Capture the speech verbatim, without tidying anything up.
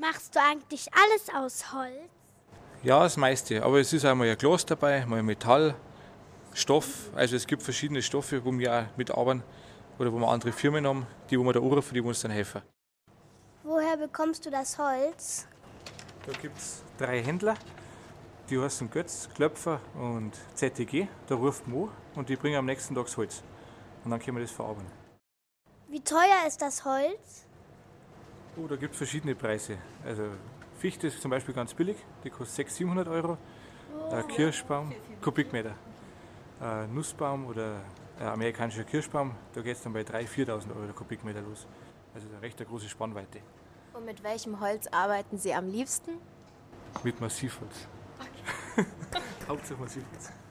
Machst du eigentlich alles aus Holz? Ja, das meiste. Aber es ist auch mal ein Glas dabei, mal Metall, Stoff. Also es gibt verschiedene Stoffe, wo wir auch mitarbeiten oder wo wir andere Firmen haben, die, wo wir da anrufen, die uns dann helfen. Woher bekommst du das Holz? Da gibt es drei Händler, die heißen Götz, Klöpfer und Z T G. Da ruft man an und die bringen am nächsten Tag das Holz. Und dann können wir das verarbeiten. Wie teuer ist das Holz? Oh, da gibt es verschiedene Preise. Also Fichte ist zum Beispiel ganz billig, die kostet sechshundert, siebenhundert Euro. Oh. Ein Kirschbaum, Kubikmeter. Ein Nussbaum oder ein amerikanischer Kirschbaum, da geht es dann bei dreitausend, viertausend Euro der Kubikmeter los. Also eine recht große Spannweite. Und mit welchem Holz arbeiten Sie am liebsten? Mit Massivholz. Okay. Hauptsache Massivholz.